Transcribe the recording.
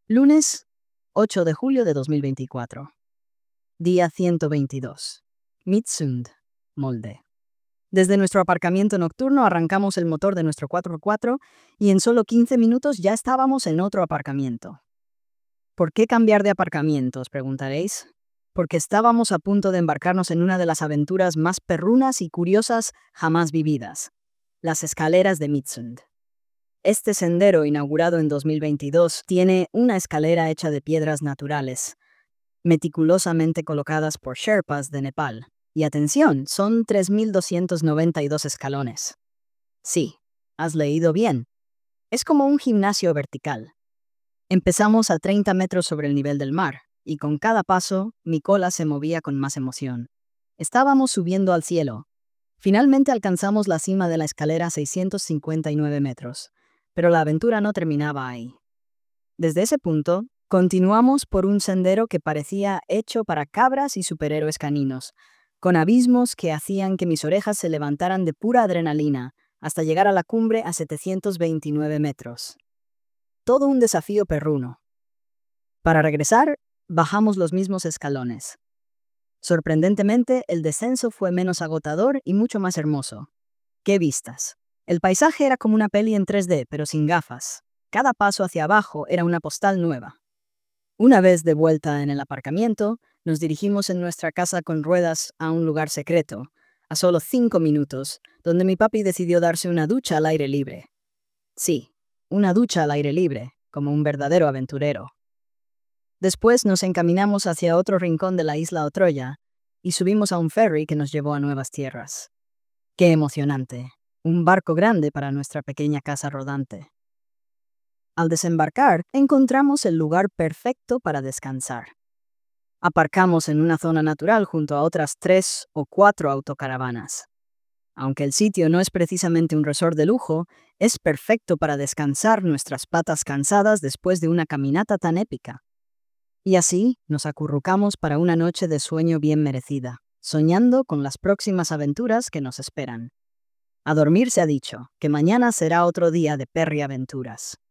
Lunes 8 de julio de 2024. Día 122. Mitsund, Molde. Desde nuestro aparcamiento nocturno arrancamos el motor de nuestro 4x4 y en solo 15 minutos ya estábamos en otro aparcamiento. ¿Por qué cambiar de aparcamiento, os preguntaréis? Porque estábamos a punto de embarcarnos en una de las aventuras más perrunas y curiosas jamás vividas, las escaleras de Mitsund. Este sendero, inaugurado en 2022, tiene una escalera hecha de piedras naturales, meticulosamente colocadas por Sherpas de Nepal. Y atención, son 3.292 escalones. Sí, has leído bien. Es como un gimnasio vertical. Empezamos a 30 metros sobre el nivel del mar, y con cada paso, mi cola se movía con más emoción. Estábamos subiendo al cielo. Finalmente alcanzamos la cima de la escalera a 659 metros. Pero la aventura no terminaba ahí. Desde ese punto, continuamos por un sendero que parecía hecho para cabras y superhéroes caninos, con abismos que hacían que mis orejas se levantaran de pura adrenalina, hasta llegar a la cumbre a 729 metros. Todo un desafío perruno. Para regresar, bajamos los mismos escalones. Sorprendentemente, el descenso fue menos agotador y mucho más hermoso. ¡Qué vistas! El paisaje era como una peli en 3D, pero sin gafas. Cada paso hacia abajo era una postal nueva. Una vez de vuelta en el aparcamiento, nos dirigimos en nuestra casa con ruedas a un lugar secreto, a solo 5 minutos, donde mi papi decidió darse una ducha al aire libre. Sí, una ducha al aire libre, como un verdadero aventurero. Después nos encaminamos hacia otro rincón de la isla Otroya y subimos a un ferry que nos llevó a nuevas tierras. ¡Qué emocionante! Un barco grande para nuestra pequeña casa rodante. Al desembarcar, encontramos el lugar perfecto para descansar. Aparcamos en una zona natural junto a otras 3 o 4 autocaravanas. Aunque el sitio no es precisamente un resort de lujo, es perfecto para descansar nuestras patas cansadas después de una caminata tan épica. Y así nos acurrucamos para una noche de sueño bien merecida, soñando con las próximas aventuras que nos esperan. A dormir se ha dicho, que mañana será otro día de perri aventuras.